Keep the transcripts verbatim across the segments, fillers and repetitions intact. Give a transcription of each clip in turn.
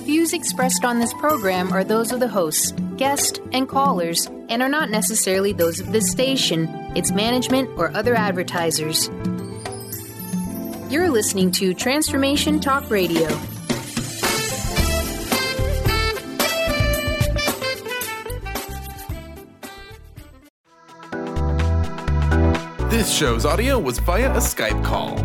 Views expressed on this program are those of the hosts, guests, and callers, and are not necessarily those of this station, its management, or other advertisers. You're listening to Transformation Talk Radio. This show's audio was via a Skype call.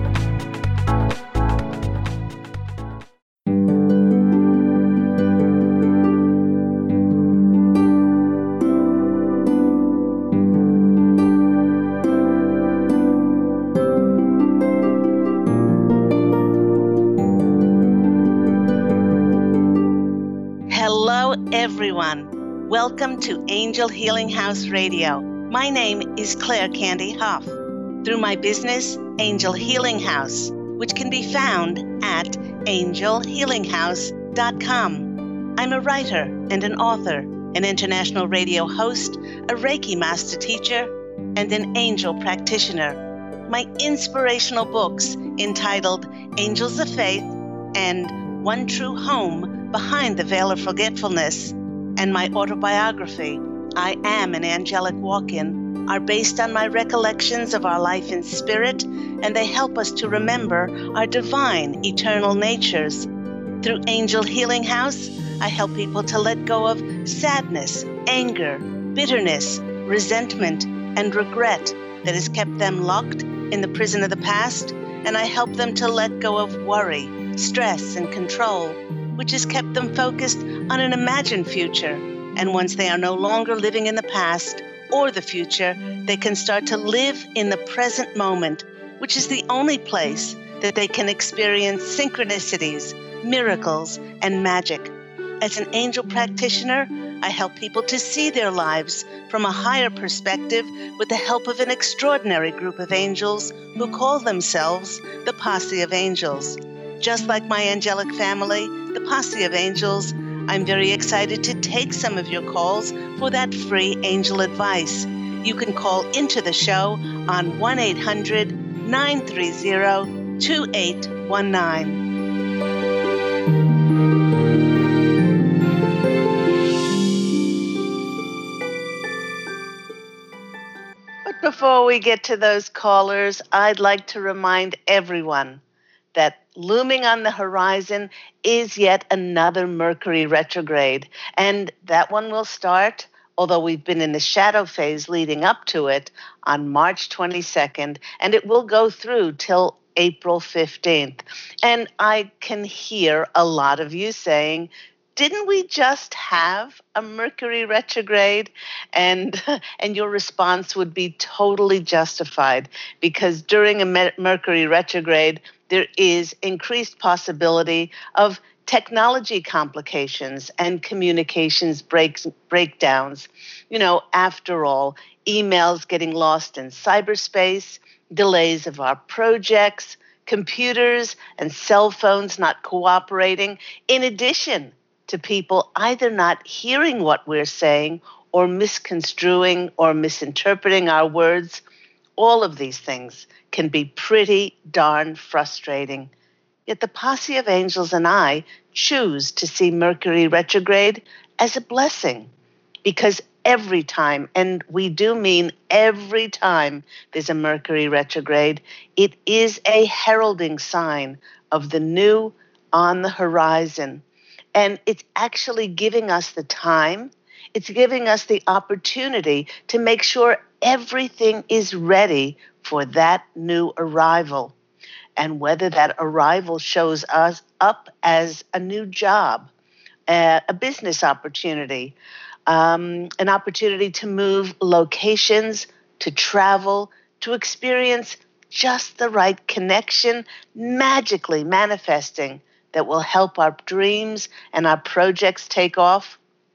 Hello, everyone. Welcome to Angel Healing House Radio. My name is Claire Candy Huff. Through my business, Angel Healing House, which can be found at angel healing house dot com. I'm a writer and an author, an international radio host, a Reiki master teacher, and an angel practitioner. My inspirational books entitled Angels of Faith and One True Home Behind the Veil of Forgetfulness, and my autobiography, I Am an Angelic Walk-In, are based on my recollections of our life in spirit, and they help us to remember our divine, eternal natures. Through Angel Healing House, I help people to let go of sadness, anger, bitterness, resentment, and regret that has kept them locked in the prison of the past, and I help them to let go of worry, stress, and control, which has kept them focused on an imagined future. And once they are no longer living in the past or the future, they can start to live in the present moment, which is the only place that they can experience synchronicities, miracles, and magic. As an angel practitioner, I help people to see their lives from a higher perspective with the help of an extraordinary group of angels who call themselves the Posse of Angels. Just like my angelic family, the Posse of Angels, I'm very excited to take some of your calls for that free angel advice. You can call into the show on one eight hundred nine three zero two eight one nine. But before we get to those callers, I'd like to remind everyone that looming on the horizon is yet another Mercury retrograde. And that one will start, although we've been in the shadow phase leading up to it, on March twenty-second, and it will go through till April fifteenth. And I can hear a lot of you saying, didn't we just have a Mercury retrograde? And and your response would be totally justified, because during a Mercury retrograde, there is increased possibility of technology complications and communications breaks, breakdowns. You know, after all, emails getting lost in cyberspace, delays of our projects, computers and cell phones not cooperating, in addition to people either not hearing what we're saying or misconstruing or misinterpreting our words. All of these things can be pretty darn frustrating. Yet the Posse of Angels and I choose to see Mercury retrograde as a blessing, because every time, and we do mean every time there's a Mercury retrograde, it is a heralding sign of the new on the horizon. And it's actually giving us the time, it's giving us the opportunity to make sure everything is ready for that new arrival. And whether that arrival shows us up as a new job, uh, a business opportunity, um, an opportunity to move locations, to travel, to experience just the right connection, magically manifesting that will help our dreams and our projects take off.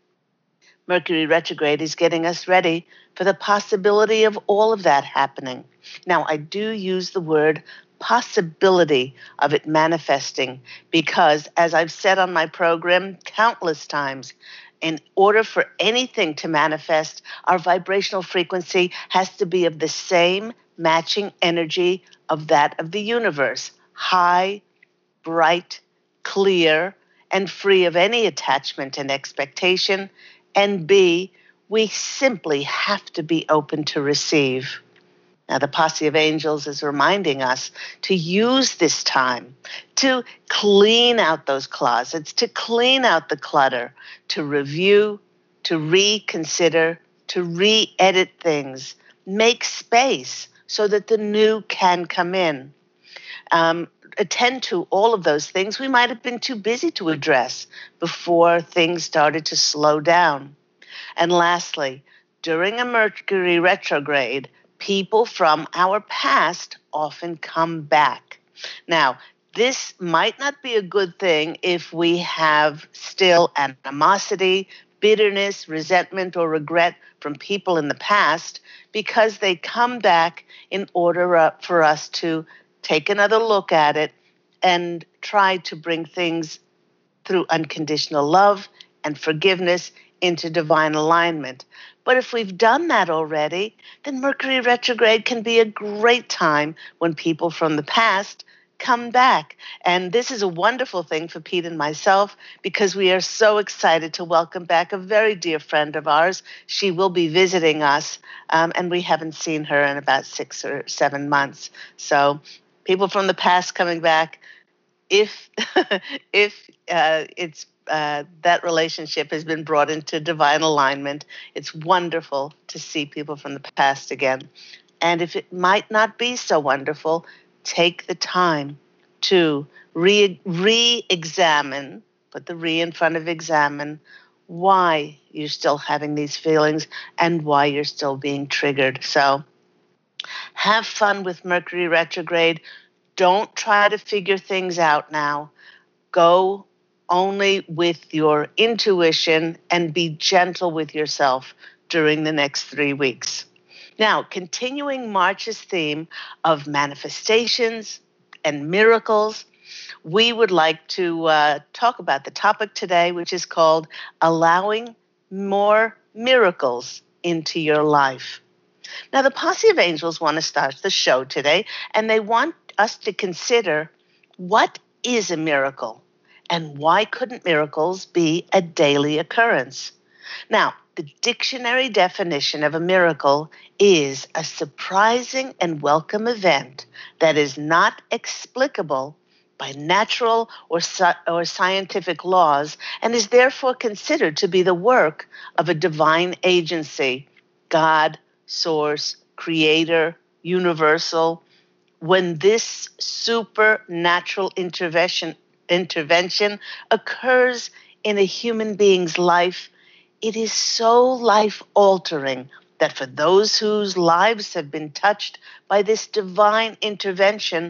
Mercury retrograde is getting us ready for the possibility of all of that happening. Now, I do use the word possibility of it manifesting because, as I've said on my program countless times, in order for anything to manifest, our vibrational frequency has to be of the same matching energy of that of the universe, high, bright, clear, and free of any attachment and expectation. And B, we simply have to be open to receive. Now, the Posse of Angels is reminding us to use this time to clean out those closets, to clean out the clutter, to review, to reconsider, to re-edit things, make space so that the new can come in. Um, attend to all of those things we might have been too busy to address before things started to slow down. And lastly, during a Mercury retrograde, people from our past often come back. Now, this might not be a good thing if we have still animosity, bitterness, resentment, or regret from people in the past, because they come back in order uh, for us to take another look at it and try to bring things through unconditional love and forgiveness into divine alignment. But if we've done that already, then Mercury retrograde can be a great time when people from the past come back. And this is a wonderful thing for Pete and myself, because we are so excited to welcome back a very dear friend of ours. She will be visiting us, um, and we haven't seen her in about six or seven months. So people from the past coming back, if if uh, it's uh, that relationship has been brought into divine alignment, it's wonderful to see people from the past again. And if it might not be so wonderful, take the time to re- re-examine, put the re in front of examine, why you're still having these feelings and why you're still being triggered. So have fun with Mercury retrograde. Don't try to figure things out now. Go only with your intuition and be gentle with yourself during the next three weeks. Now, continuing March's theme of manifestations and miracles, we would like to uh, talk about the topic today, which is called allowing more miracles into your life. Now, the Posse of Angels want to start the show today, and they want us to consider, what is a miracle, and why couldn't miracles be a daily occurrence? Now, the dictionary definition of a miracle is a surprising and welcome event that is not explicable by natural or, or scientific laws, and is therefore considered to be the work of a divine agency, God, source, creator, universal. When this supernatural intervention intervention occurs in a human being's life, it is so life-altering that for those whose lives have been touched by this divine intervention,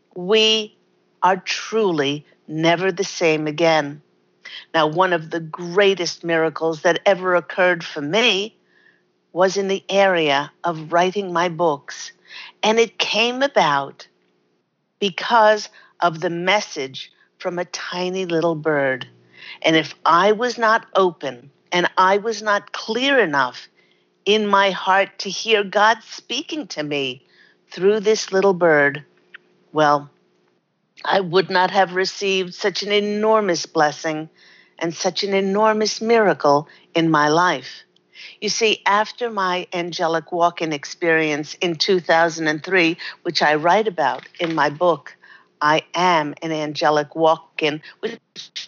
we are truly never the same again. Now, one of the greatest miracles that ever occurred for me was in the area of writing my books, and it came about because of the message from a tiny little bird. And if I was not open and I was not clear enough in my heart to hear God speaking to me through this little bird, well, I would not have received such an enormous blessing and such an enormous miracle in my life. You see, after my angelic walk-in experience in two thousand three, which I write about in my book, I Am an Angelic Walk-In, which,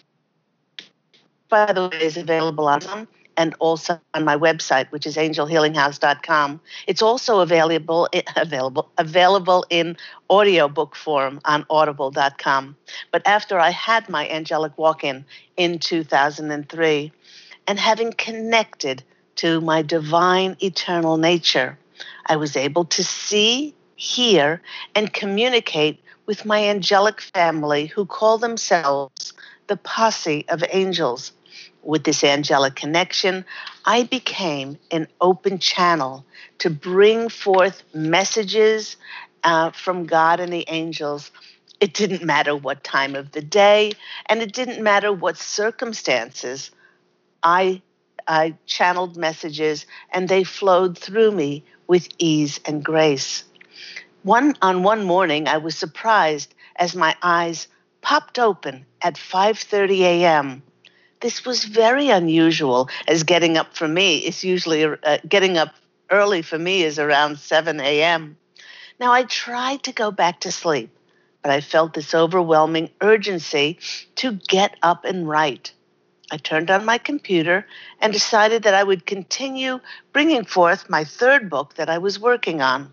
by the way, is available on Amazon and also on my website, which is angel healing house dot com. It's also available available available in audiobook form on audible dot com. But after I had my angelic walk-in in two thousand three, and having connected to my divine eternal nature, I was able to see, hear, and communicate with my angelic family, who call themselves the Posse of Angels. With this angelic connection, I became an open channel to bring forth messages uh, from God and the angels. It didn't matter what time of the day, and it didn't matter what circumstances. I I channeled messages, and they flowed through me with ease and grace. One on one morning, I was surprised as my eyes popped open at five thirty a.m. This was very unusual, as getting up for me is usually, uh, getting up early for me is around seven a.m. Now, I tried to go back to sleep, but I felt this overwhelming urgency to get up and write. I turned on my computer and decided that I would continue bringing forth my third book that I was working on.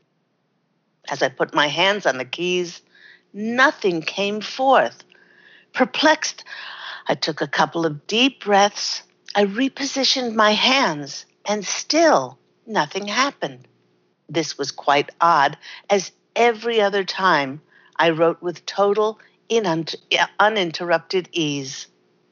As I put my hands on the keys, nothing came forth. Perplexed, I took a couple of deep breaths. I repositioned my hands, and still nothing happened. This was quite odd, as every other time I wrote with total uninterrupted ease.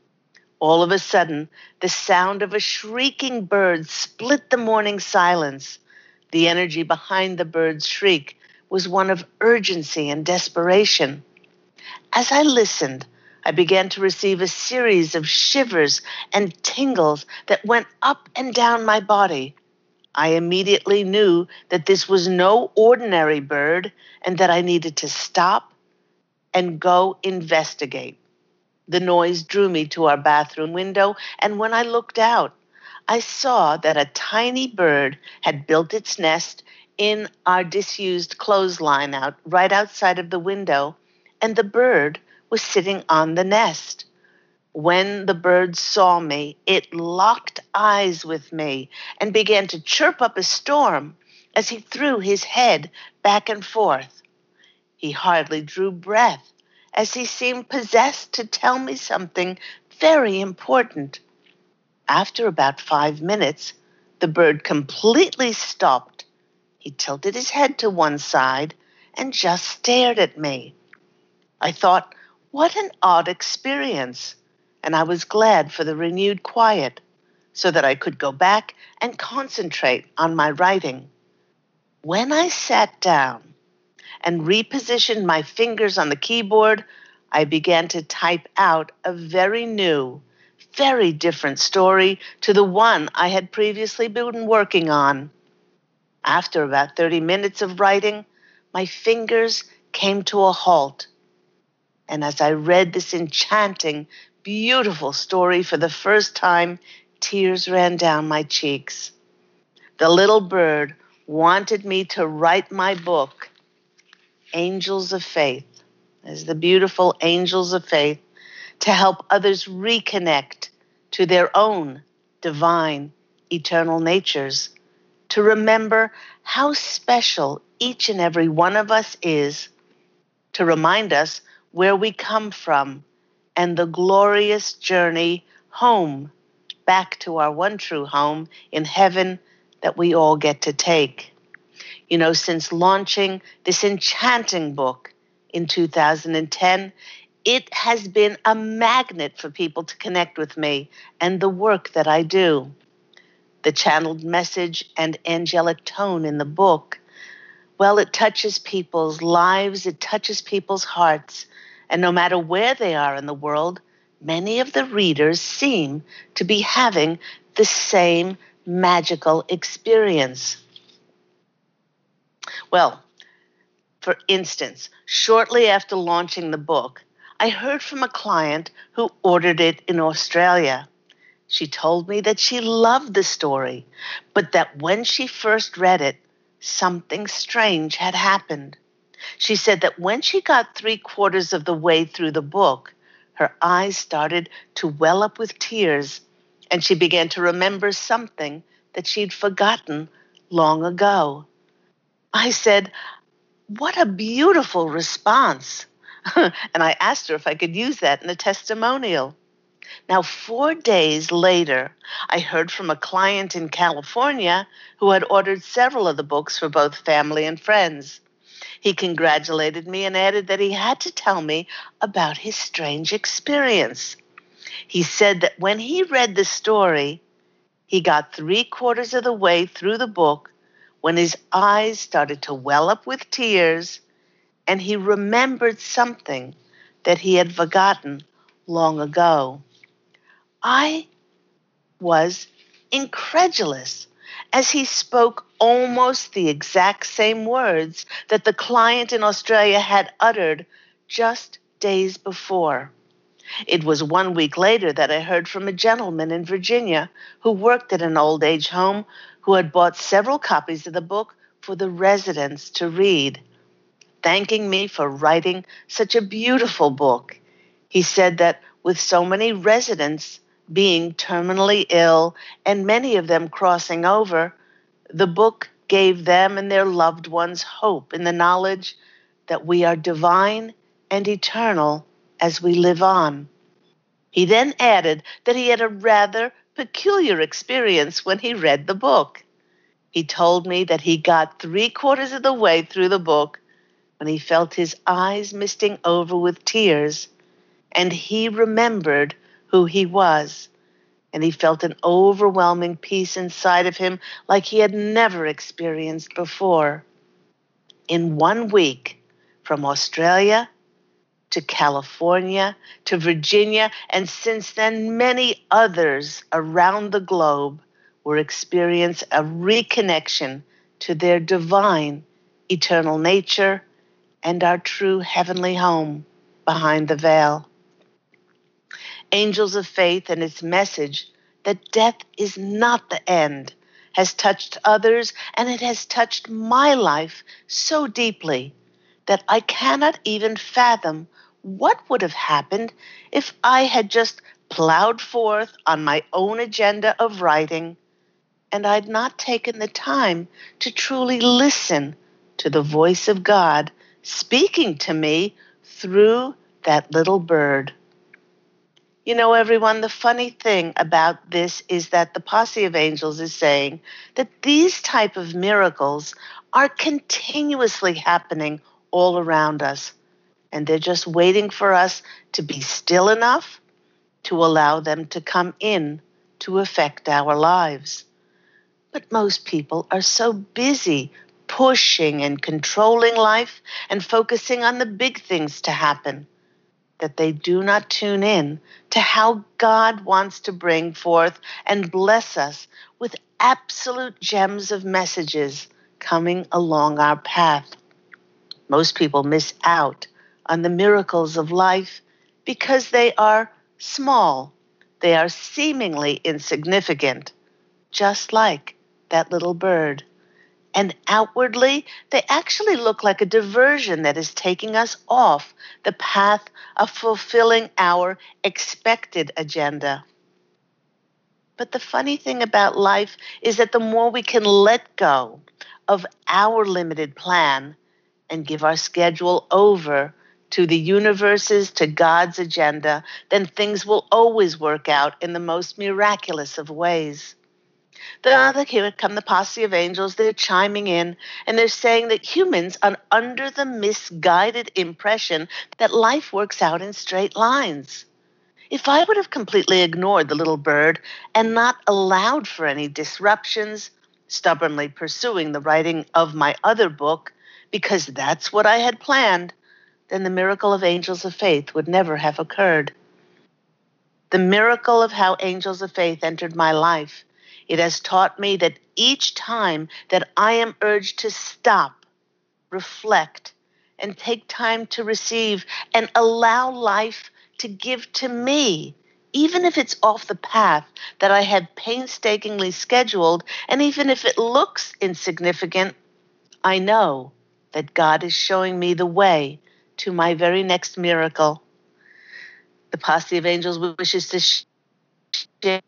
All of a sudden, the sound of a shrieking bird split the morning silence. The energy behind the bird's shriek was one of urgency and desperation. As I listened, I began to receive a series of shivers and tingles that went up and down my body. I immediately knew that this was no ordinary bird and that I needed to stop and go investigate. The noise drew me to our bathroom window, and when I looked out, I saw that a tiny bird had built its nest in our disused clothesline out right outside of the window, and the bird was sitting on the nest. When the bird saw me, it locked eyes with me and began to chirp up a storm as he threw his head back and forth. He hardly drew breath as he seemed possessed to tell me something very important. After about five minutes, the bird completely stopped. He tilted his head to one side and just stared at me. I thought, what an odd experience, and I was glad for the renewed quiet so that I could go back and concentrate on my writing. When I sat down and repositioned my fingers on the keyboard, I began to type out a very new, very different story to the one I had previously been working on. After about thirty minutes of writing, my fingers came to a halt. And as I read this enchanting, beautiful story for the first time, tears ran down my cheeks. The little bird wanted me to write my book, Angels of Faith, as the beautiful Angels of Faith, to help others reconnect to their own divine, eternal natures, to remember how special each and every one of us is, to remind us where we come from and the glorious journey home, back to our one true home in heaven that we all get to take. You know, since launching this enchanting book in two thousand ten, it has been a magnet for people to connect with me and the work that I do. The channeled message and angelic tone in the book, well, it touches people's lives, it touches people's hearts, and no matter where they are in the world, many of the readers seem to be having the same magical experience. Well, for instance, shortly after launching the book, I heard from a client who ordered it in Australia. She told me that she loved the story, but that when she first read it, something strange had happened. She said that when she got three quarters of the way through the book, her eyes started to well up with tears, and she began to remember something that she'd forgotten long ago. I said, "What a beautiful response." And I asked her if I could use that in a testimonial. Now, four days later, I heard from a client in California who had ordered several of the books for both family and friends. He congratulated me and added that he had to tell me about his strange experience. He said that when he read the story, he got three quarters of the way through the book when his eyes started to well up with tears, and he remembered something that he had forgotten long ago. I was incredulous, as he spoke almost the exact same words that the client in Australia had uttered just days before. It was one week later that I heard from a gentleman in Virginia who worked at an old age home who had bought several copies of the book for the residents to read, thanking me for writing such a beautiful book. He said that with so many residents being terminally ill and many of them crossing over, the book gave them and their loved ones hope in the knowledge that we are divine and eternal as we live on. He then added that he had a rather peculiar experience when he read the book. He told me that he got three quarters of the way through the book when he felt his eyes misting over with tears, and he remembered who he was, and he felt an overwhelming peace inside of him like he had never experienced before. In one week, from Australia to California to Virginia, and since then many others around the globe were experiencing a reconnection to their divine, eternal nature and our true heavenly home behind the veil. Angels of Faith and its message that death is not the end has touched others, and it has touched my life so deeply that I cannot even fathom what would have happened if I had just plowed forth on my own agenda of writing and I'd not taken the time to truly listen to the voice of God speaking to me through that little bird. You know, everyone, the funny thing about this is that the Posse of Angels is saying that these type of miracles are continuously happening all around us, and they're just waiting for us to be still enough to allow them to come in to affect our lives. But most people are so busy pushing and controlling life and focusing on the big things to happen that they do not tune in to how God wants to bring forth and bless us with absolute gems of messages coming along our path. Most people miss out on the miracles of life because they are small. They are seemingly insignificant, just like that little bird. And outwardly, they actually look like a diversion that is taking us off the path of fulfilling our expected agenda. But the funny thing about life is that the more we can let go of our limited plan and give our schedule over to the universe's, to God's agenda, then things will always work out in the most miraculous of ways. The, here come the Posse of Angels. They're chiming in, and they're saying that humans are under the misguided impression that life works out in straight lines. If I would have completely ignored the little bird and not allowed for any disruptions, stubbornly pursuing the writing of my other book, because that's what I had planned, then the miracle of Angels of Faith would never have occurred. The miracle of how Angels of Faith entered my life, it has taught me that each time that I am urged to stop, reflect, and take time to receive and allow life to give to me, even if it's off the path that I had painstakingly scheduled, and even if it looks insignificant, I know that God is showing me the way to my very next miracle. The Posse of Angels wishes to share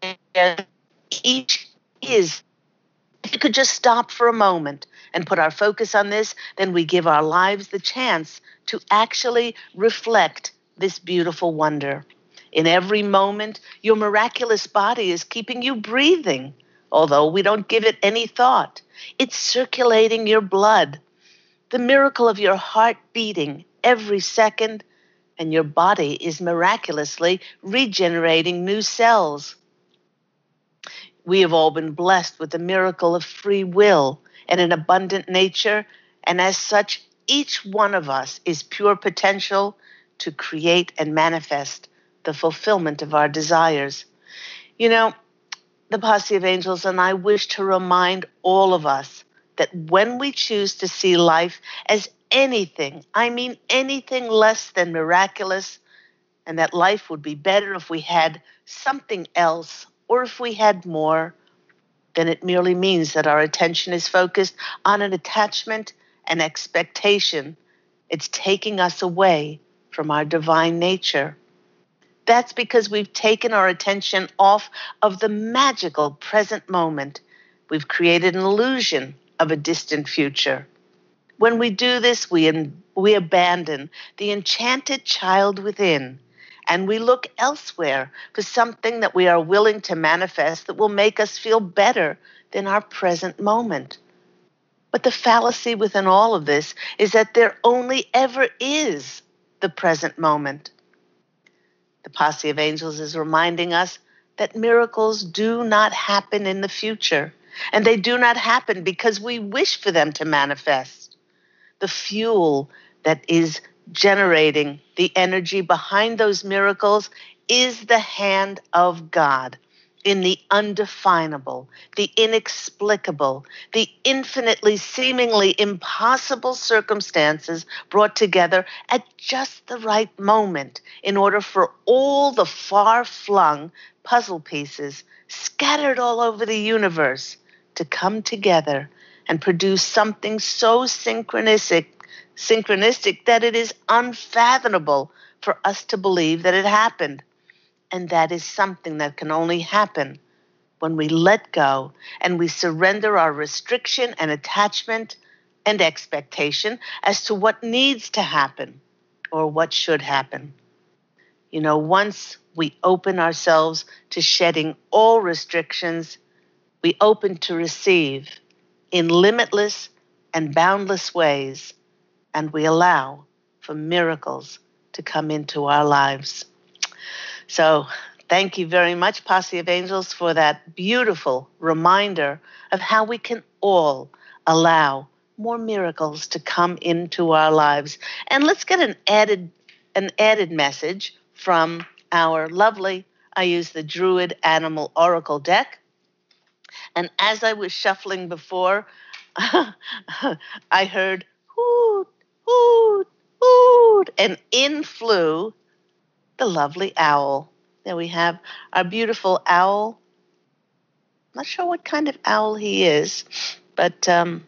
each is. If we could just stop for a moment and put our focus on this, then we give our lives the chance to actually reflect this beautiful wonder. In every moment, your miraculous body is keeping you breathing, although we don't give it any thought. It's circulating your blood. The miracle of your heart beating every second, and your body is miraculously regenerating new cells. We have all been blessed with the miracle of free will and an abundant nature, and as such, each one of us is pure potential to create and manifest the fulfillment of our desires. You know, the Posse of Angels and I wish to remind all of us that when we choose to see life as anything, I mean anything less than miraculous, and that life would be better if we had something else or if we had more, then it merely means that our attention is focused on an attachment and expectation. It's taking us away from our divine nature. That's because we've taken our attention off of the magical present moment. We've created an illusion of a distant future. When we do this, we, we abandon the enchanted child within, and we look elsewhere for something that we are willing to manifest that will make us feel better than our present moment. But the fallacy within all of this is that there only ever is the present moment. The Posse of Angels is reminding us that miracles do not happen in the future, and they do not happen because we wish for them to manifest. The fuel that is generating the energy behind those miracles is the hand of God in the undefinable, the inexplicable, the infinitely seemingly impossible circumstances brought together at just the right moment in order for all the far-flung puzzle pieces scattered all over the universe to come together and produce something so synchronistic, synchronistic that it is unfathomable for us to believe that it happened. And that is something that can only happen when we let go and we surrender our restriction and attachment and expectation as to what needs to happen or what should happen. You know, once we open ourselves to shedding all restrictions, we open to receive in limitless and boundless ways, and we allow for miracles to come into our lives. So thank you very much, Posse of Angels, for that beautiful reminder of how we can all allow more miracles to come into our lives. And let's get an added, an added message from our lovely, I use the Druid Animal Oracle deck. And as I was shuffling before, I heard hoot, hoot, hoot, and in flew the lovely owl. There we have our beautiful owl. Not sure what kind of owl he is, but um,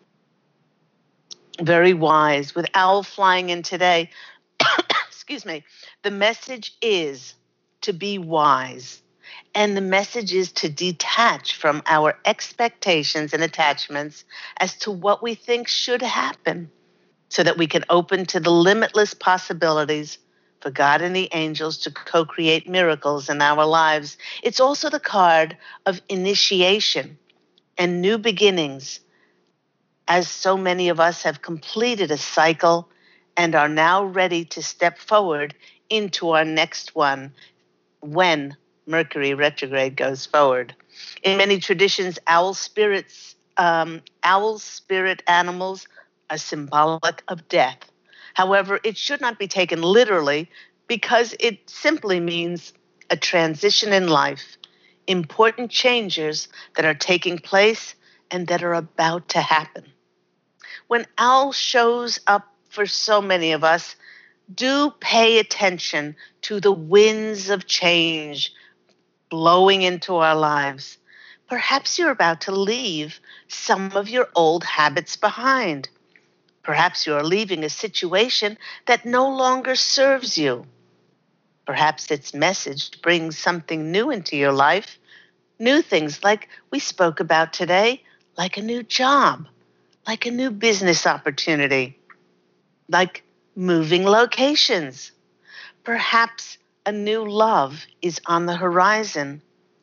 very wise. With owl flying in today, excuse me, the message is to be wise. And the message is to detach from our expectations and attachments as to what we think should happen so that we can open to the limitless possibilities for God and the angels to co-create miracles in our lives. It's also the card of initiation and new beginnings, as so many of us have completed a cycle and are now ready to step forward into our next one when Mercury retrograde goes forward. In many traditions, owl spirits, um, owl spirit animals are symbolic of death. However, it should not be taken literally because it simply means a transition in life, important changes that are taking place and that are about to happen. When owl shows up for so many of us, do pay attention to the winds of change blowing into our lives. Perhaps you're about to leave some of your old habits behind. Perhaps you are leaving a situation that no longer serves you. Perhaps its message brings something new into your life. New things like we spoke about today, like a new job, like a new business opportunity, like moving locations. Perhaps a new love is on the horizon,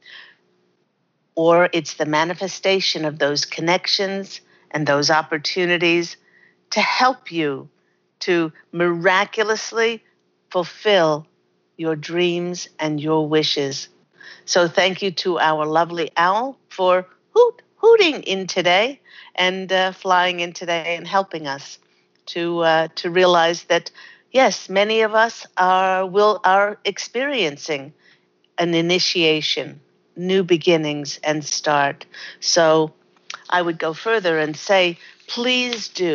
or it's the manifestation of those connections and those opportunities to help you to miraculously fulfill your dreams and your wishes. So thank you to our lovely owl for hoot, hooting in today and uh, flying in today and helping us to uh, to realize that, yes, many of us are will are experiencing an initiation, new beginnings and start. So I would go further and say, please do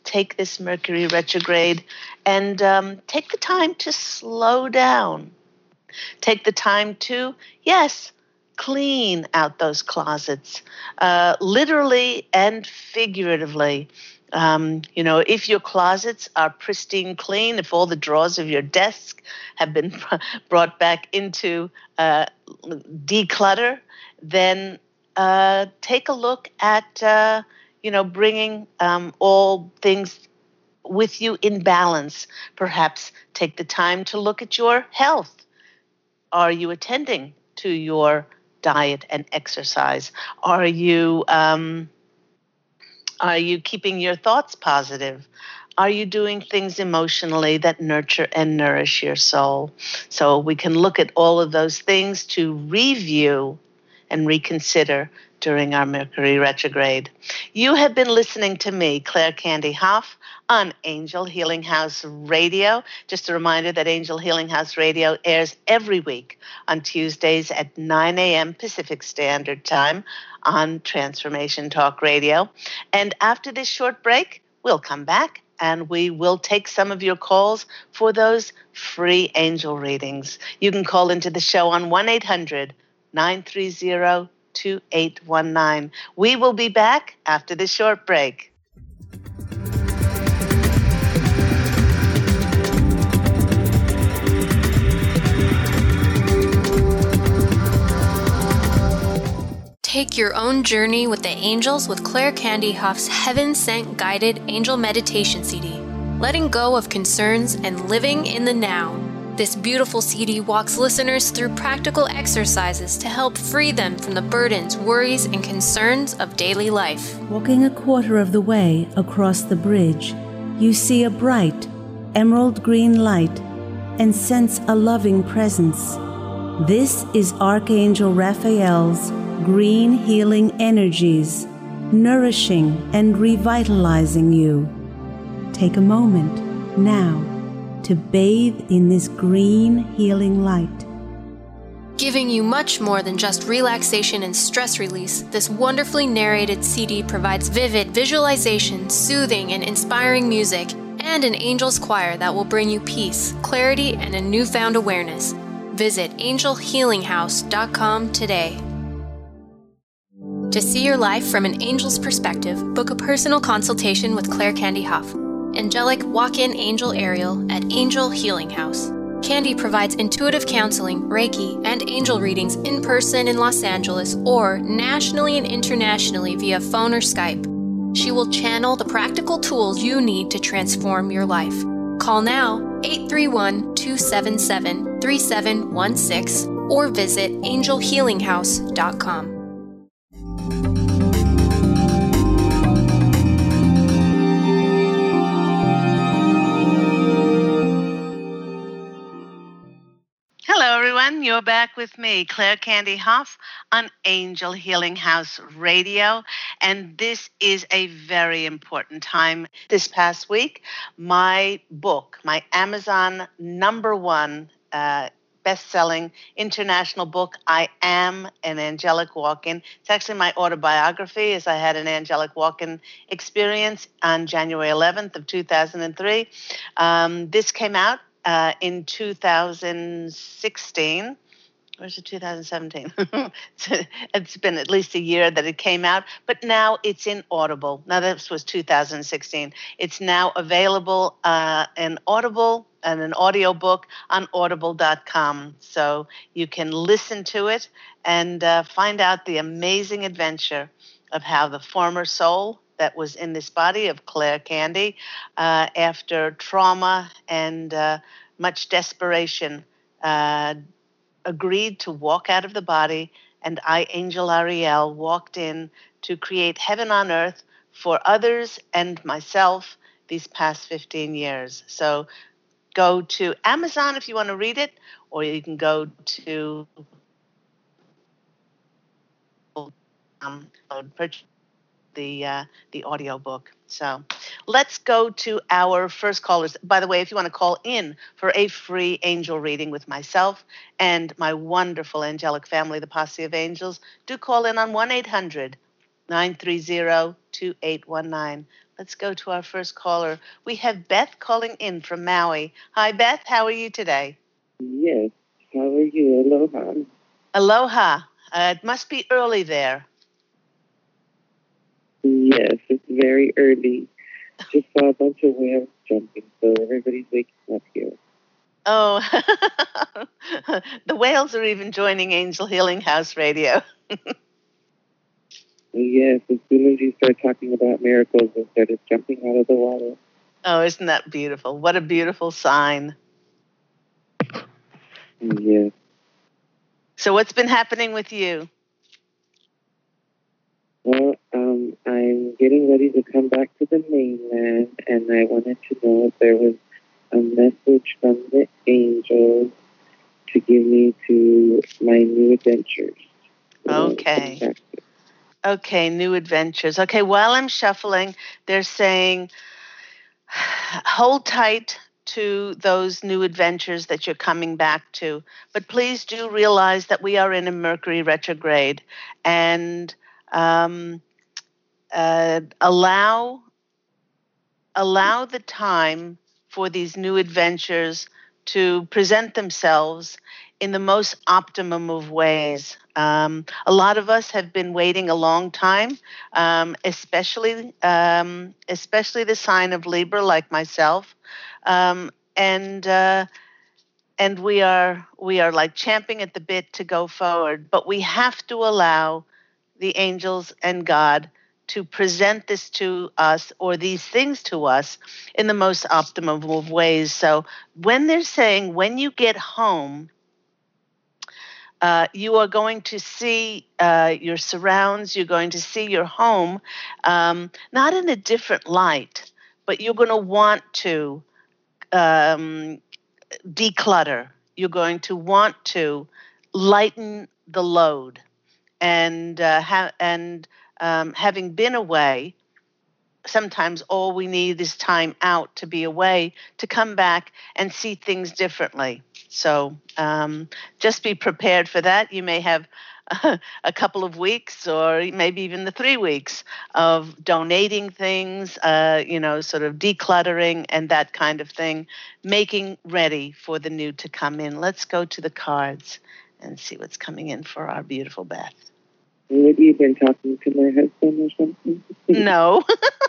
take this Mercury retrograde and um, take the time to slow down. Take the time to, yes, clean out those closets, uh, literally and figuratively. Um, you know, if your closets are pristine clean, if all the drawers of your desk have been brought back into uh, declutter, then uh, take a look at, uh, you know, bringing um, all things with you in balance. Perhaps take the time to look at your health. Are you attending to your diet and exercise? Are you um, are you keeping your thoughts positive? Are you doing things emotionally that nurture and nourish your soul? So we can look at all of those things to review and reconsider during our Mercury retrograde. You have been listening to me, Claire Candy Hough, on Angel Healing House Radio. Just a reminder that Angel Healing House Radio airs every week on Tuesdays at nine a.m. Pacific Standard Time on Transformation Talk Radio. And after this short break, we'll come back and we will take some of your calls for those free angel readings. You can call into the show on one eight hundred nine three zero two eight one nine. We will be back after this short break. Take your own journey with the angels with Claire Candy Hough's Heaven Sent Guided Angel Meditation C D, letting go of concerns and living in the now. This beautiful C D walks listeners through practical exercises to help free them from the burdens, worries, and concerns of daily life. Walking a quarter of the way across the bridge, you see a bright, emerald green light and sense a loving presence. This is Archangel Raphael's green healing energies, nourishing and revitalizing you. Take a moment now to bathe in this green healing light. Giving you much more than just relaxation and stress release, this wonderfully narrated C D provides vivid visualization, soothing and inspiring music, and an angel's choir that will bring you peace, clarity, and a newfound awareness. Visit angel healing house dot com today. To see your life from an angel's perspective, book a personal consultation with Claire Candy Hough, Angelic Walk-In Angel Ariel at Angel Healing House. Candy provides intuitive counseling, Reiki, and angel readings in person in Los Angeles or nationally and internationally via phone or Skype. She will channel the practical tools you need to transform your life. Call now, eight three one, two seven seven, three seven one six, or visit angel healing house dot com. Hello, everyone. You're back with me, Claire Candy Hough, on Angel Healing House Radio. And this is a very important time. This past week, my book, my Amazon number one uh, best-selling international book, I Am an Angelic Walk-In. It's actually my autobiography, as I had an angelic walk-in experience on January eleventh of two thousand three. Um, this came out Uh, in two thousand sixteen, or is it two thousand seventeen? It's been at least a year that it came out, but now it's in Audible. Now, this was two thousand sixteen. It's now available uh, in Audible and an audio book on audible dot com. So you can listen to it and uh, find out the amazing adventure of how the former soul that was in this body of Claire Candy, uh, after trauma and uh, much desperation, uh, agreed to walk out of the body, and I, Angel Ariel, walked in to create heaven on earth for others and myself these past fifteen years. So go to Amazon if you want to read it, or you can go to um, purchase the uh, the audio book. So let's go to our first callers. By the way, if you want to call in for a free angel reading with myself and my wonderful angelic family, the Posse of Angels, do call in on one eight hundred nine three zero two eight one nine. Let's go to our first caller. We have Beth calling in from Maui. Hi, Beth. How are you today? Yes. How are you? Aloha. Aloha. Uh, it must be early there. Yes, it's very early. Just saw a bunch of whales jumping, so everybody's waking up here. Oh, the whales are even joining Angel Healing House Radio. Yes, as soon as you start talking about miracles, they started jumping out of the water. Oh, isn't that beautiful? What a beautiful sign. Yes. So what's been happening with you? Well, um, I'm getting ready to come back to the mainland, and I wanted to know if there was a message from the angels to give me to my new adventures. Okay. Okay, new adventures. Okay, while I'm shuffling, they're saying, hold tight to those new adventures that you're coming back to. But please do realize that we are in a Mercury retrograde, and um, uh, allow allow the time for these new adventures to present themselves in the most optimum of ways. Um, a lot of us have been waiting a long time, um, especially um, especially the sign of Libra, like myself, um, and uh, and we are we are like champing at the bit to go forward. But we have to allow the angels and God to present this to us, or these things to us, in the most optimum of ways. So when they're saying, when you get home, uh, you are going to see uh, your surrounds, you're going to see your home, um, not in a different light, but you're going to want to um, declutter. You're going to want to lighten the load. And uh, ha- and um, having been away, sometimes all we need is time out to be away, to come back and see things differently. So um, just be prepared for that. You may have uh, a couple of weeks, or maybe even the three weeks of donating things, uh, you know, sort of decluttering and that kind of thing, making ready for the new to come in. Let's go to the cards and see what's coming in for our beautiful Beth. Maybe you've been talking to my husband or something? No.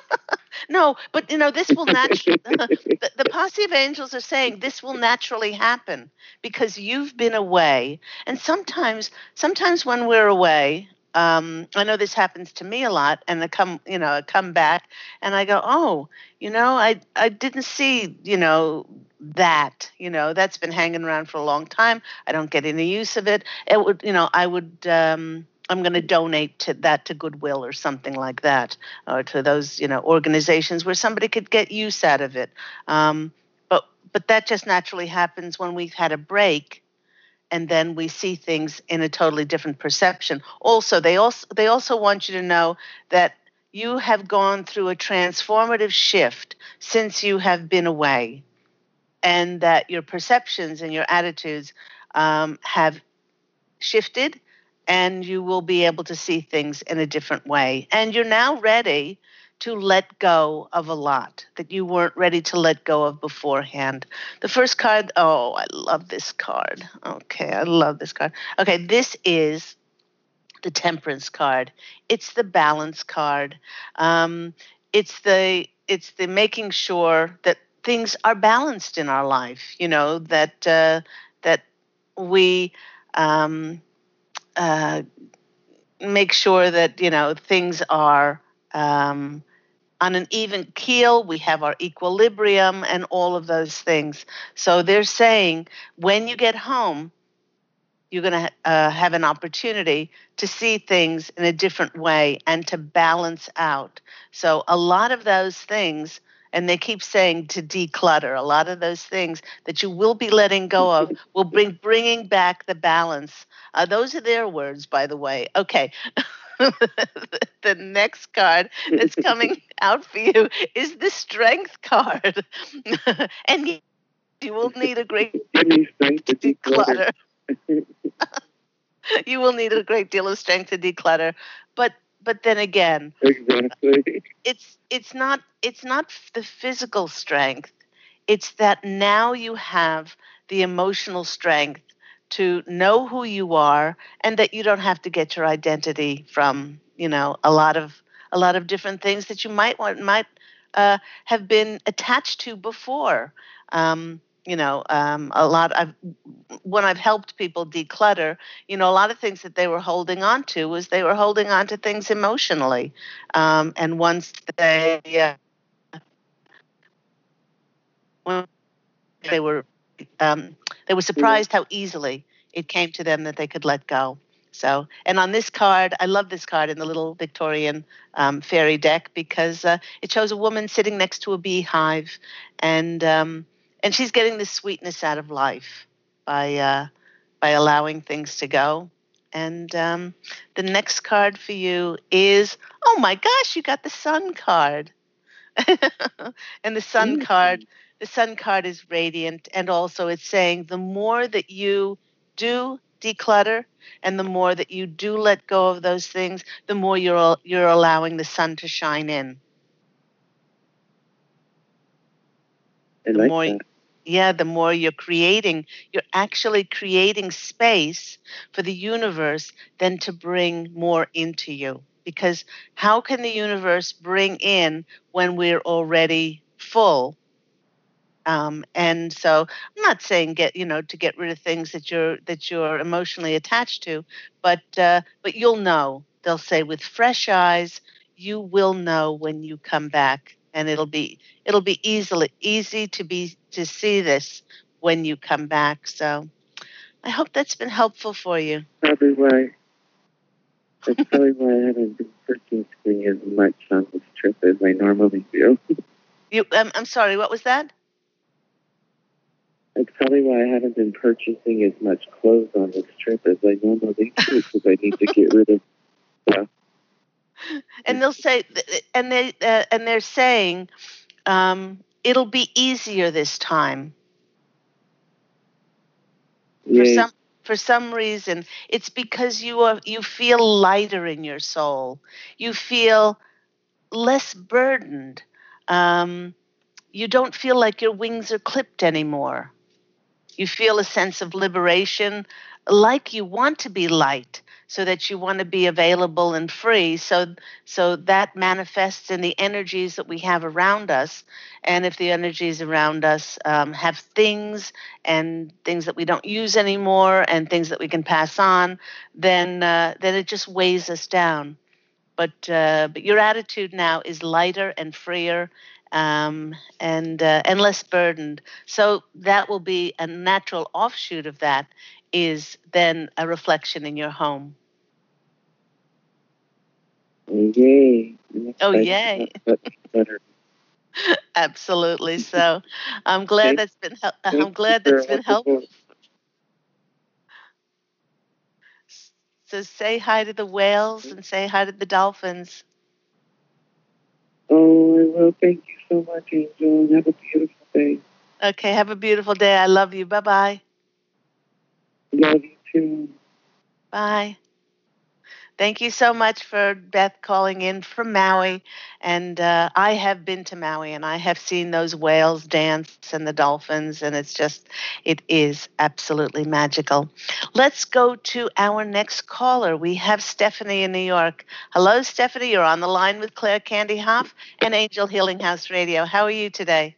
No, but, you know, this will naturally, the, the posse of angels are saying this will naturally happen because you've been away. And sometimes, sometimes when we're away, um, I know this happens to me a lot, and I come, you know, I come back and I go, oh, you know, I, I didn't see, you know, that, you know, that's been hanging around for a long time. I don't get any use of it. It would, you know, I would, um, I'm going to donate to that to Goodwill or something like that, or to those, you know, organizations where somebody could get use out of it. Um, but but that just naturally happens when we've had a break, and then we see things in a totally different perception. Also, they also they also want you to know that you have gone through a transformative shift since you have been away, and that your perceptions and your attitudes um, have shifted, and you will be able to see things in a different way. And you're now ready to let go of a lot that you weren't ready to let go of beforehand. The first card, oh, I love this card. Okay, I love this card. Okay, this is the Temperance card. It's the Balance card. Um, it's the it's the making sure that things are balanced in our life. You know, that uh, that we um, uh, make sure that, you know, things are um, on an even keel. We have our equilibrium and all of those things. So they're saying when you get home, you're going to uh, have an opportunity to see things in a different way and to balance out. So a lot of those things, and they keep saying to declutter, a lot of those things that you will be letting go of will bring bringing back the balance. Uh, those are their words, by the way. Okay. The next card that's coming out for you is the Strength card. And you will need a great strength to declutter. You will need a great deal of strength to declutter. But but then again, Exactly. it's it's not it's not the physical strength. It's that now you have the emotional strength to know who you are, and that you don't have to get your identity from, you know, a lot of a lot of different things that you might want might uh, have been attached to before. Um, you know, um, a lot. I've when I've helped people declutter, you know, a lot of things that they were holding on to was they were holding on to things emotionally, um, and once they uh, when they were um, they were surprised how easily it came to them that they could let go. So, and on this card, I love this card in the little Victorian um, fairy deck because uh, it shows a woman sitting next to a beehive, and um, and she's getting the sweetness out of life by uh, by allowing things to go. And um, the next card for you is, oh my gosh, you got the Sun card. And the Sun card, the Sun card is radiant, and also it's saying the more that you do declutter and the more that you do let go of those things, the more you're you're allowing the sun to shine in. I The like more that. Yeah, the more you're creating, you're actually creating space for the universe then to bring more into you. Because how can the universe bring in when we're already full? Um, and so I'm not saying get you know to get rid of things that you're that you're emotionally attached to, but uh, but you'll know. They'll say with fresh eyes, you will know when you come back, and it'll be it'll be easily easy to be to see this when you come back. So I hope that's been helpful for you. Probably why. That's probably why I haven't been purchasing as much on this trip as I normally do. You, um, I'm sorry. What was that? That's probably why I haven't been purchasing as much clothes on this trip as I normally do, because I need to get rid of stuff. And they'll say, and they uh, and they're saying, um, it'll be easier this time. For Yay. some for some reason, it's because you are you feel lighter in your soul. You feel less burdened. Um, you don't feel like your wings are clipped anymore. You feel a sense of liberation, like you want to be light, so that you want to be available and free. So, so that manifests in the energies that we have around us. And if the energies around us um, have things and things that we don't use anymore, and things that we can pass on, then uh, then it just weighs us down. But uh, but your attitude now is lighter and freer, um, and uh, and less burdened. So that will be a natural offshoot of that. Is then a reflection in your home. Yay. I'm Oh, excited yay! about that better. Absolutely. So I'm glad Thank, that's been hel- I'm thank you glad for that's a been helpful. wonderful. So say hi to the whales and say hi to the dolphins. Oh, I will. Thank you so much, Angel. Have a beautiful day. Okay. Have a beautiful day. I love you. Bye bye. Love you too. Bye. Thank you so much for Beth calling in from Maui. And uh, I have been to Maui and I have seen those whales dance and the dolphins, and it's just, it is absolutely magical. Let's go to our next caller. We have Stephanie in New York. Hello, Stephanie. You're on the line with Claire Candy Hoff and Angel Healing House Radio. How are you today?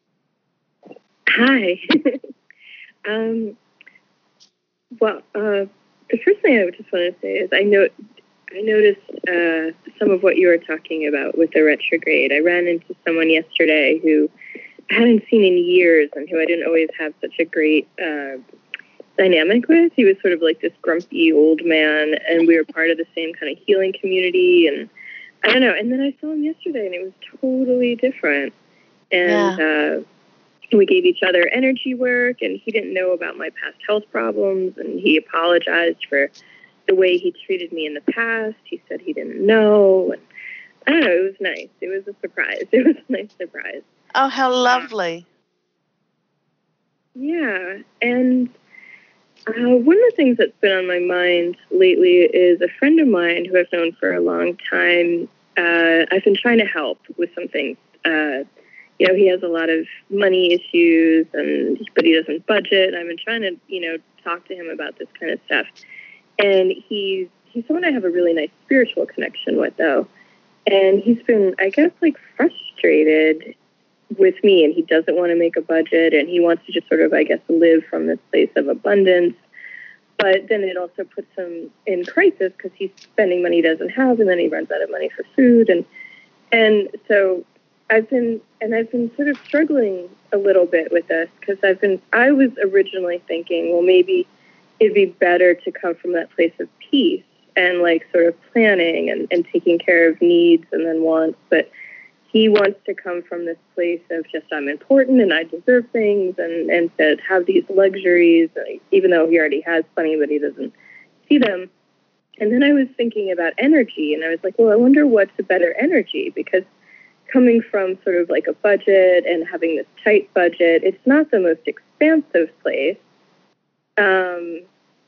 Hi. um, well, uh, the first thing I just want to say is I know I noticed uh, some of what you were talking about with the retrograde. I ran into someone yesterday who I hadn't seen in years and who I didn't always have such a great uh, dynamic with. He was sort of like this grumpy old man, and we were part of the same kind of healing community. And I don't know. And then I saw him yesterday, and it was totally different. And Yeah. uh, we gave each other energy work, and he didn't know about my past health problems, and he apologized for the way he treated me in the past. He said he didn't know. And I don't know, it was nice. It was a surprise. It was a nice surprise. Oh, how lovely. Yeah. And Uh, one of the things that's been on my mind lately is a friend of mine who I've known for a long time. Uh, I've been trying to help with some things. Uh, you know, he has a lot of money issues, and but he doesn't budget. And I've been trying to, you know, talk to him about this kind of stuff. And he's he's someone I have a really nice spiritual connection with, though. And he's been, I guess, like frustrated with me, and he doesn't want to make a budget, and he wants to just sort of, I guess, live from this place of abundance. But then it also puts him in crisis because he's spending money he doesn't have, and then he runs out of money for food, and and so I've been and I've been sort of struggling a little bit with this because I've been I was originally thinking, well, maybe it'd be better to come from that place of peace and like sort of planning and, and taking care of needs and then wants, but he wants to come from this place of just I'm important and I deserve things and, and to have these luxuries, even though he already has plenty, but he doesn't see them. And then I was thinking about energy, and I was like, well, I wonder what's a better energy, because coming from sort of like a budget and having this tight budget, it's not the most expansive place. Um,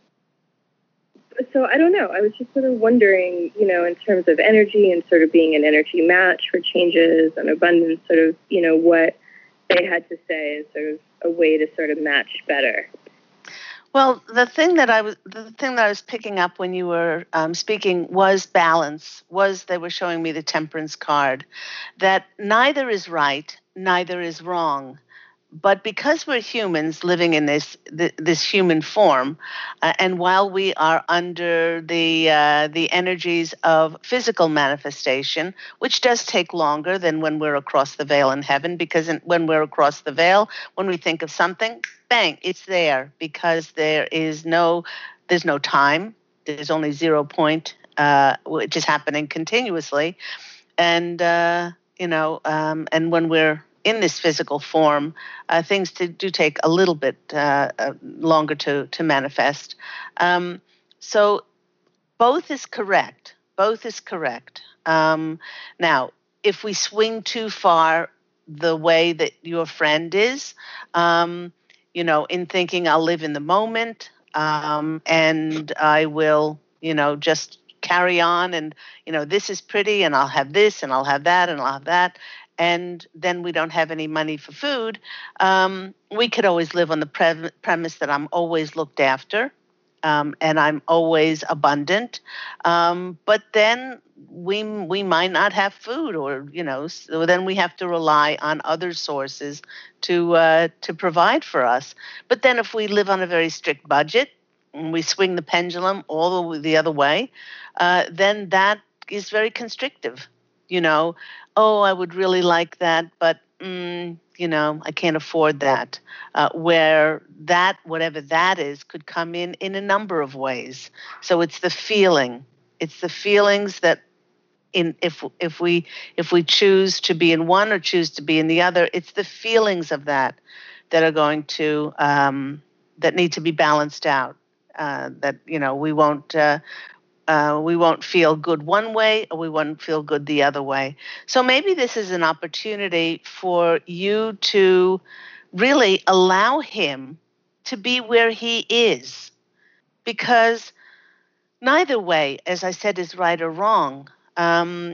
So I don't know. I was just sort of wondering, you know, in terms of energy and sort of being an energy match for changes and abundance, sort of, you know, what they had to say is sort of a way to sort of match better. Well, the thing that I was the thing that I was picking up when you were um, speaking was balance. Was they were showing me the temperance card, that neither is right, neither is wrong. But because we're humans living in this th- this human form, uh, and while we are under the uh, the energies of physical manifestation, which does take longer than when we're across the veil in heaven, because in, when we're across the veil, when we think of something, bang, it's there, because there is no there's no time. There's only zero point, uh, which is happening continuously, and uh, you know, um, and when we're in this physical form, uh, things to, do take a little bit uh, uh, longer to, to manifest. Um, so both is correct. Both is correct. Um, now, if we swing too far the way that your friend is, um, you know, in thinking I'll live in the moment um, and I will, you know, just carry on and, you know, this is pretty and I'll have this and I'll have that and I'll have that, and then we don't have any money for food, um, we could always live on the pre- premise that I'm always looked after um, and I'm always abundant. Um, but then we we might not have food, or you know, so then we have to rely on other sources to uh, to provide for us. But then if we live on a very strict budget and we swing the pendulum all the, the other way, uh, then that is very constrictive. You know, oh, I would really like that, but, mm, you know, I can't afford that. Uh, where that, whatever that is, could come in in a number of ways. So it's the feeling. It's the feelings that in if if we if we choose to be in one or choose to be in the other, it's the feelings of that that are going to, um, that need to be balanced out. Uh, that, you know, we won't... Uh, Uh, we won't feel good one way or we won't feel good the other way. So maybe this is an opportunity for you to really allow him to be where he is, because neither way, as I said, is right or wrong. Um,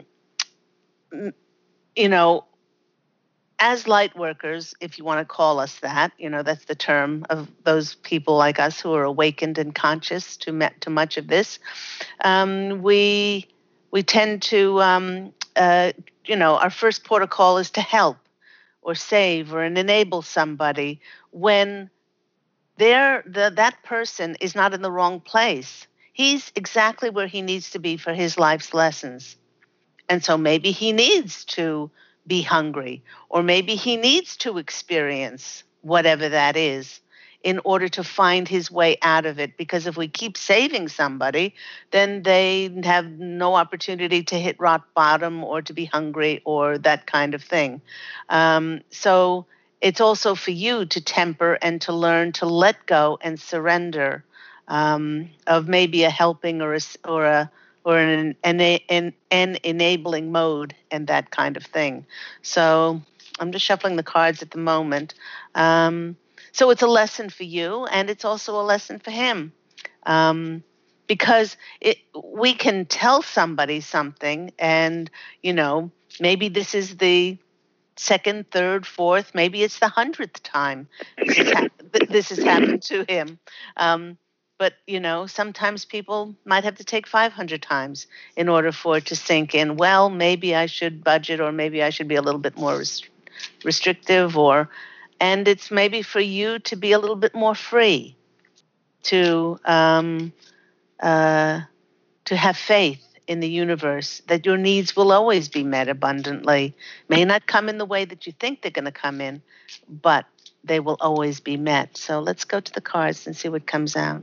you know, as light workers, if you want to call us that, you know, that's the term of those people like us who are awakened and conscious to me- to much of this. Um, we we tend to, um, uh, you know, our first port of call is to help or save or enable somebody when they're, the, that person is not in the wrong place. He's exactly where he needs to be for his life's lessons. And so maybe he needs to be hungry, or maybe he needs to experience whatever that is in order to find his way out of it. Because if we keep saving somebody, then they have no opportunity to hit rock bottom or to be hungry or that kind of thing. Um, so it's also for you to temper and to learn to let go and surrender um, of maybe a helping or a, or a or an, an, an, an enabling mode and that kind of thing. So I'm just shuffling the cards at the moment. Um, So it's a lesson for you, and it's also a lesson for him. Um, because it, we can tell somebody something, and, you know, maybe this is the second, third, fourth, maybe it's the hundredth time this has, hap- this has happened to him. Um, but, you know, sometimes people might have to take five hundred times in order for it to sink in. Well, maybe I should budget, or maybe I should be a little bit more rest- restrictive, or, and it's maybe for you to be a little bit more free, to, um, uh, to have faith in the universe that your needs will always be met abundantly. May not come in the way that you think they're going to come in, but they will always be met. So let's go to the cards and see what comes out.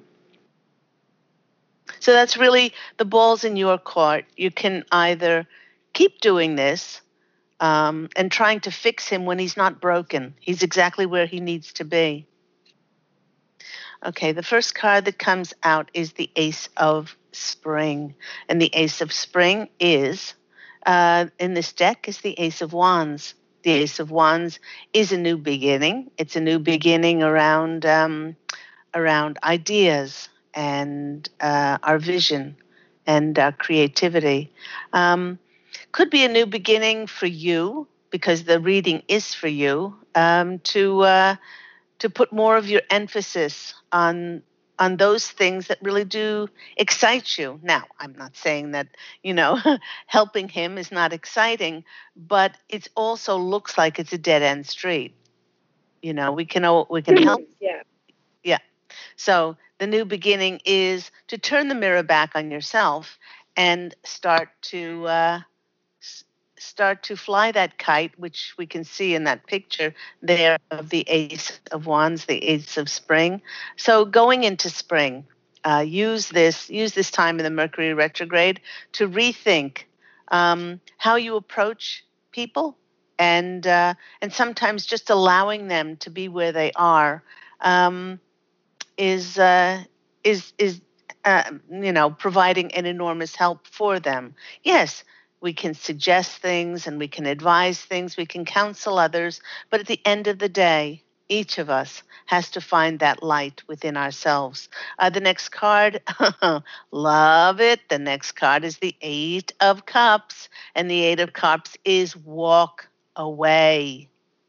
So that's really the ball's in your court. You can either keep doing this um, and trying to fix him when he's not broken. He's exactly where he needs to be. Okay, the first card that comes out is the Ace of Spring. And the Ace of Spring is, uh, in this deck, is the Ace of Wands. The Ace of Wands is a new beginning. It's a new beginning around um, around ideas and uh, our vision and our creativity. Um, could be a new beginning for you, because the reading is for you, um, to uh, to put more of your emphasis on on those things that really do excite you. Now, I'm not saying that, you know, helping him is not exciting, but it also looks like it's a dead-end street. You know, we can o- we can help. Yeah. Yeah. So the new beginning is to turn the mirror back on yourself and start to uh, s- start to fly that kite, which we can see in that picture there of the Ace of Wands, the Ace of Spring. So going into spring, uh, use this use this time in the Mercury retrograde to rethink um, how you approach people, and uh, and sometimes just allowing them to be where they are. Um, is uh, is is uh, you know, providing an enormous help for them. Yes, we can suggest things and we can advise things, we can counsel others, but at the end of the day, each of us has to find that light within ourselves. Uh, the next card, love it. The next card is the Eight of Cups, and the Eight of Cups is walk away.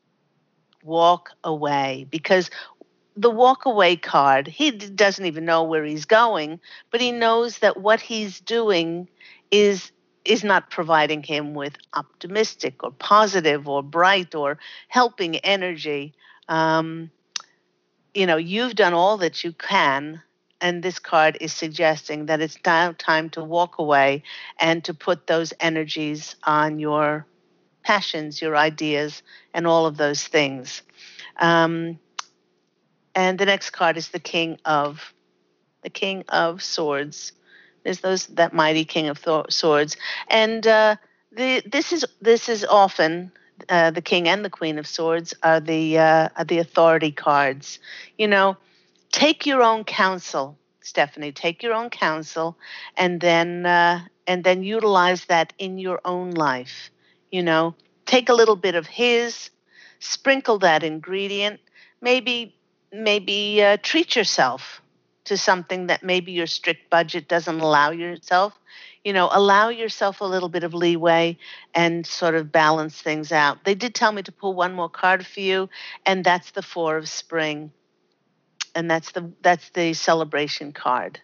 Walk away, because the walk away card, he doesn't even know where he's going, but he knows that what he's doing is is not providing him with optimistic or positive or bright or helping energy. Um, you know, you've done all that you can, and this card is suggesting that it's now time to walk away and to put those energies on your passions, your ideas, and all of those things. Um, and the next card is the King of the King of Swords. There's those that mighty King of Thor- Swords, and uh, the this is this is often uh, the King and the Queen of Swords are the uh, are the authority cards. You know, take your own counsel, Stephanie. Take your own counsel, and then uh, and then utilize that in your own life. You know, take a little bit of his, sprinkle that ingredient. Maybe maybe uh, treat yourself to something that maybe your strict budget doesn't allow yourself. You know, allow yourself a little bit of leeway and sort of balance things out. They did tell me to pull one more card for you, and that's the Four of Spring. And that's the that's the celebration card.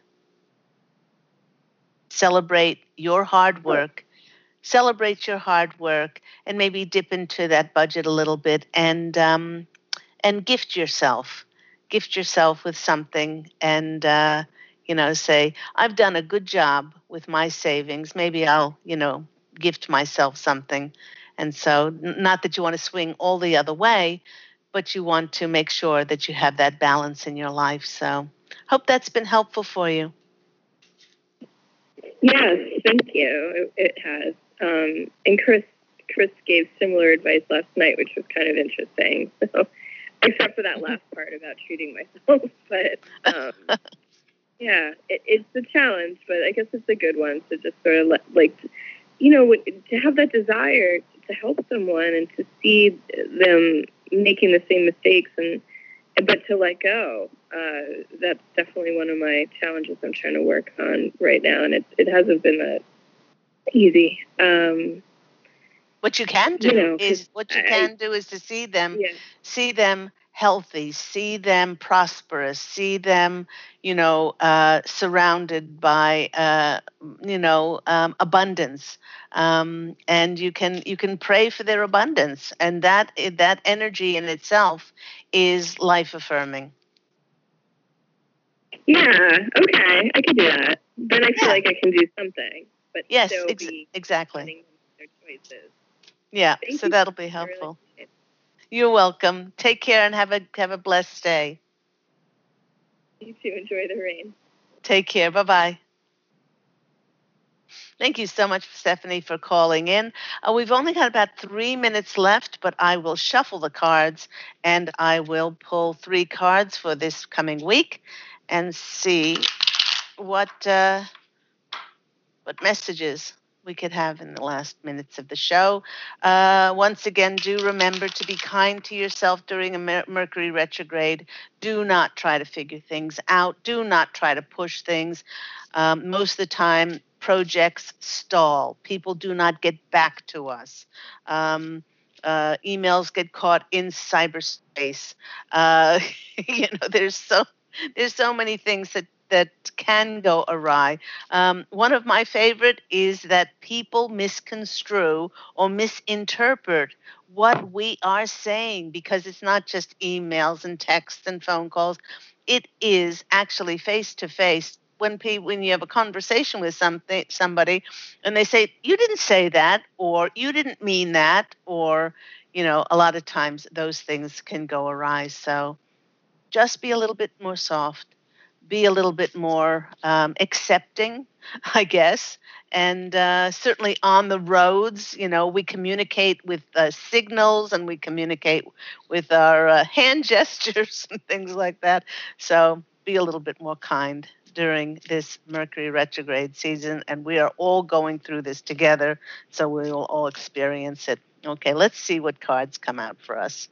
Celebrate your hard work. Celebrate your hard work, and maybe dip into that budget a little bit, and um, and gift yourself. Gift yourself with something, and uh, you know, say, I've done a good job with my savings. Maybe I'll, you know, gift myself something. And so, n- not that you want to swing all the other way, but you want to make sure that you have that balance in your life. So, hope that's been helpful for you. Yes, thank you. It, it has. Um, and Chris, Chris gave similar advice last night, which was kind of interesting. So, except for that last part about treating myself, but um, yeah, it, it's a challenge. But I guess it's a good one to just sort of let, like, you know, to have that desire to help someone and to see them making the same mistakes and but to let go, uh, that's definitely one of my challenges I'm trying to work on right now, and it it hasn't been that easy. Um, what you can do you know, is what you I, can do is to see them, yeah. see them healthy, see them prosperous, see them, you know, uh, surrounded by, uh, you know, um, abundance, um, and you can you can pray for their abundance, and that that energy in itself is life affirming. Yeah, okay, I could do that. Then I feel Yeah. like I can do something, but Yes, still ex- be exactly. letting them make their choices. Yeah, Thank so you. that'll be I really helpful. appreciate it. You're welcome. Take care and have a have a blessed day. You too. Enjoy the rain. Take care. Bye-bye. Thank you so much, Stephanie, for calling in. Uh, we've only got about three minutes left, but I will shuffle the cards and I will pull three cards for this coming week and see what uh, what messages we could have in the last minutes of the show. Uh, once again, do remember to be kind to yourself during a Mer- Mercury retrograde. Do not try to figure things out. Do not try to push things. Um, most of the time, projects stall. People do not get back to us. Um, uh, emails get caught in cyberspace. Uh, you know, there's so there's so many things that that can go awry. Um, one of my favorite is that people misconstrue or misinterpret what we are saying, because it's not just emails and texts and phone calls. It is actually face to face. When people, when you have a conversation with something, somebody, and they say, "You didn't say that," or "You didn't mean that," or, you know, a lot of times those things can go awry. So just be a little bit more soft, be a little bit more um, accepting, I guess. And uh, certainly on the roads, you know, we communicate with uh, signals and we communicate with our uh, hand gestures and things like that. So be a little bit more kind during this Mercury retrograde season. And we are all going through this together, so we will all experience it. Okay, let's see what cards come out for us.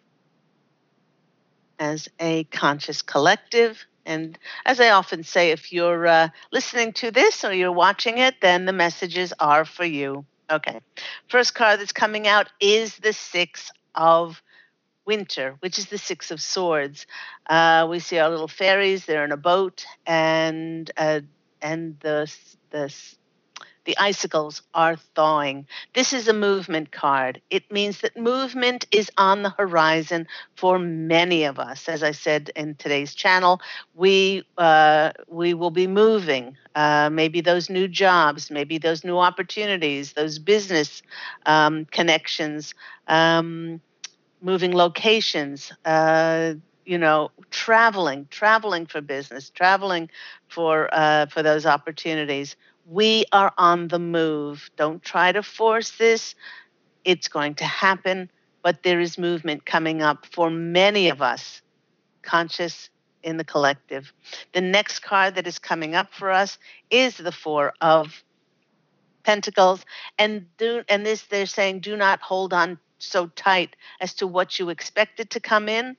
As a conscious collective. And as I often say, if you're uh, listening to this or you're watching it, then the messages are for you. Okay. First card that's coming out is the Six of Winter, which is the Six of Swords. Uh, we see our little fairies. They're in a boat, and uh, and the the the icicles are thawing. This is a movement card. It means that movement is on the horizon for many of us. As I said in today's channel, we uh, we will be moving. Uh, maybe those new jobs, maybe those new opportunities, those business um, connections, um, moving locations. Uh, you know, traveling, traveling for business, traveling for uh, for those opportunities. We are on the move. Don't try to force this. It's going to happen, but there is movement coming up for many of us, conscious in the collective. The next card that is coming up for us is the Four of Pentacles, and do and this they're saying, do not hold on so tight as to what you expected to come in.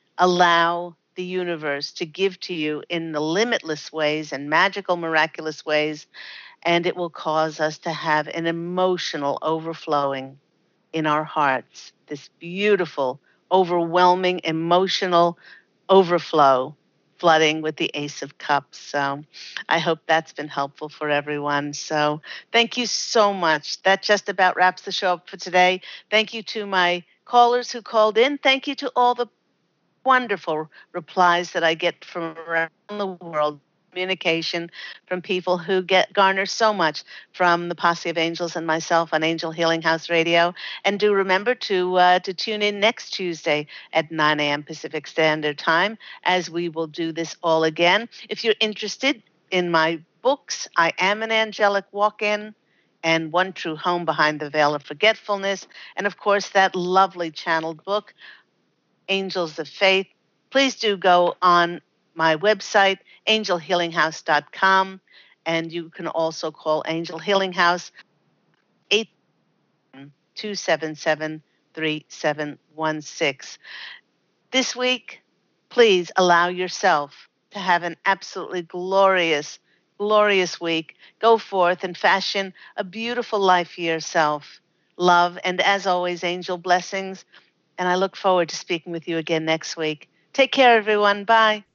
Allow the universe to give to you in the limitless ways and magical, miraculous ways, and it will cause us to have an emotional overflowing in our hearts, this beautiful, overwhelming, emotional overflow, flooding with the Ace of Cups. So I hope that's been helpful for everyone. So thank you so much. That just about wraps the show up for today. Thank you to my callers who called in. Thank you to all the wonderful replies that I get from around the world, communication from people who get garner so much from the Posse of Angels and myself on Angel Healing House Radio. And do remember to uh, to tune in next Tuesday at nine a.m. Pacific Standard Time, as we will do this all again. If you're interested in my books, I Am an Angelic Walk-In and One True Home Behind the Veil of Forgetfulness, and of course that lovely channeled book, Angels of Faith, please do go on my website, angel healing house dot com, and you can also call Angel Healing House eight two seven seven three seven one six. This week, Please allow yourself to have an absolutely glorious, glorious week. Go forth and fashion a beautiful life for yourself. Love, and as always, angel blessings. And I look forward to speaking with you again next week. Take care, everyone. Bye.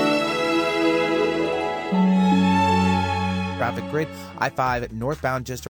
Traffic grid, I five northbound just